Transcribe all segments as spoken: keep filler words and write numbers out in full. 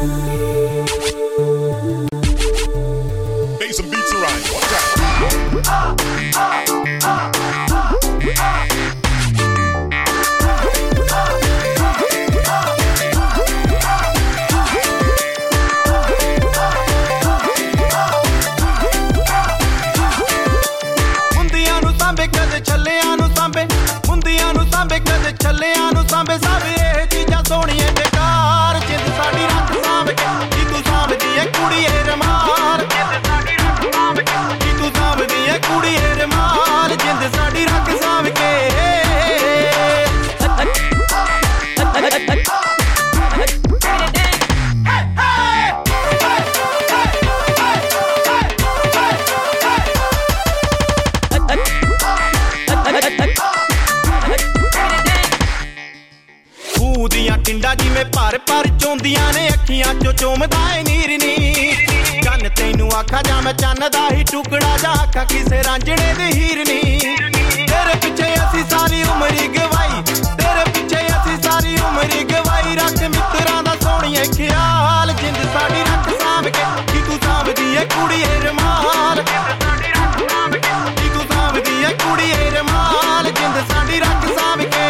Some beats around. Watch out. ਮੁੰਦਿਆਂ ਨੂੰ ਸਾਂਭੇ ਕਦੇ ਛੱਲਿਆਂ ਨੂੰ ਸਾਂਭੇ ਮੁੰਦਿਆਂ ਨੂੰ ਸਾਂਭੇ ਕਦੇ ਛੱਲਿਆਂ ਨੂੰ ਸਾਂਭੇ ਸਭ ਇਹ ਚੀਜ਼ਾਂ ਸੋਹਣੀਆਂ ਬੇਕਾਰ ਜਿੱਦ ਸਾਡੀ ਰੱਖ ਸਾਂਭ ਕੇ ਕੀ ਤੂੰ ਸਾਂਭਦੀ ਏ ਕੁੜੀਏ ਰਮਾਲ ਜਿੱਦ ਸਾਡੀ ਰੱਖ ਸਾਂਭ ਕੇ ਕੀ ਤੂੰ ਸਾਂਭਦੀ ਏ ਕੁੜੀਏ ਰਮਾਲ ਜਿੱਦ ਸਾਡੀ ਰੱਖ ਸਾਂਭ ਕੇ ਦੀਆਂ ਟਿੰਡਾ ਜਿਵੇਂ ਭਰ ਭਰ ਚੋਂਦੀਆਂ ਨੇ ਅੱਖੀਆਂ ਚੋਂ ਚੋਮਦਾ ਏ ਨੀਰ ਨੀ ਕੰਨ ਤੈਨੂੰ ਆਖਾਂ ਜਾਂ ਮੈਂ ਚੰਨ ਦਾ ਹੀ ਟੁਕੜਾ ਜਾਂ ਆਖਾਂ ਕਿਸੇ ਰਾਂਝਣੇ ਦੀ ਹੀਰ ਨੀ ਤੇਰੇ ਪਿੱਛੇ ਅਸੀਂ ਸਾਰੀ ਉਮਰ ਹੀ ਗਵਾਈ ਤੇਰੇ ਪਿੱਛੇ ਅਸੀਂ ਸਾਰੀ ਉਮਰ ਹੀ ਗਵਾਈ ਰੱਖ ਮਿੱਤਰਾਂ ਦਾ ਸੋਹਣੀਏ ਖਿਆਲ ਜਿੰਦ ਸਾਡੀ ਰੱਖ ਸਾਂਭ ਕੇ ਕੀ ਤੂੰ ਸਾਂਭਦੀ ਏ ਕੁੜੀਏ ਰਮਾਲ ਜਿੰਦ ਸਾਡੀ ਰੱਖ ਸਾਂਭ ਕੇ ਕੀ ਤੂੰ ਸਾਂਭਦੀ ਏ ਕੁੜੀਏ ਰਮਾਲ ਜਿੰਦ ਸਾਡੀ ਰੱਖ ਸਾਂਭ ਕੇ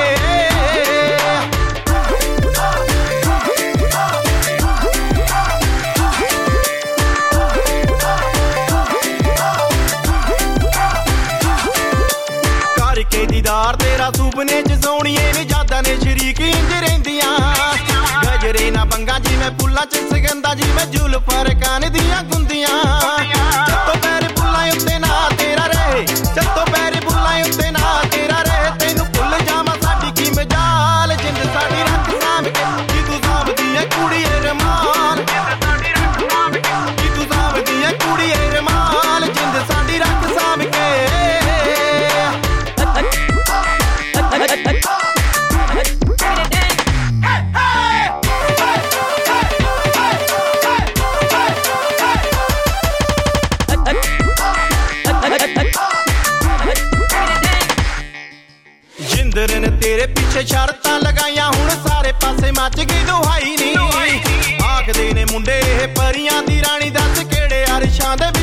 ਕੇ ਦੀਦਾਰ ਤੇਰਾ ਸੁਪਨੇ ਚ ਸੋਹਣੀਏ ਨੇ ਯਾਦਾਂ ਨੇ ਸ਼ਰੀਕ ਇੰਜ ਰਹਿੰਦੀਆਂ ਗਜਰੇ ਨਾ ਬੰਗਾ ਜਿਵੇਂ ਫੁੱਲਾਂ ਚ ਸੁਗੰਧਾ ਜਿਵੇਂ ਜ਼ੁਲਫਾਂ ਕਾਨ ਦੀਆਂ ਗੁੰਦੀਆਂ ਚੱਤੋ ਪੈਰ ਫੁੱਲਾਂ ਉੱਤੇ ਨਾ ਤੇਰਾ ਰਹੇ ਚੱਤੋ ਪੈਰ ਫੁੱਲਾਂ ਉੱਤੇ ਨਾ ਤੇਰਾ ਰਹੇ ਤੈਨੂੰ ਭੁੱਲ ਜਾਵਾਂ ਸਾਡੀ ਕੀ ਮਜਾਲ ਜਿੰਦ ਸਾਡੀ ਰੱਖ ਸਾਂਭ ਕੇ ਕੀ ਤੂੰ ਸਾਂਭਦੀ ਏ ਕੁੜੀਏ ਰਮਾਲ ਜਿੰਦ ਸਾਡੀ ਰੱਖ ਸਾਂਭ ਕੇ ਕੀ ਤੂੰ ਸਾਂਭਦੀ ਏ ਕੁੜੀਏ ਰਮਾਲ ਜਿੰਦ ਸਾਡੀ ਰੱਖ ਸਾਂਭ ਕੇ ਜਿੰਦਰ ਨੇ ਤੇਰੇ ਪਿੱਛੇ ਸ਼ਰਤਾਂ ਲਗਾਈਆਂ ਹੁਣ ਸਾਰੇ ਪਾਸੇ ਮੱਚ ਗਈ ਦੁਹਾਈ ਨੀ ਆਖਦੇ ਨੇ ਮੁੰਡੇ ਇਹ ਪਰੀਆਂ ਦੀ ਰਾਣੀ ਦੱਸ ਕਿਹੜੇ ਅਰਸ਼ਾਂ ਦੇ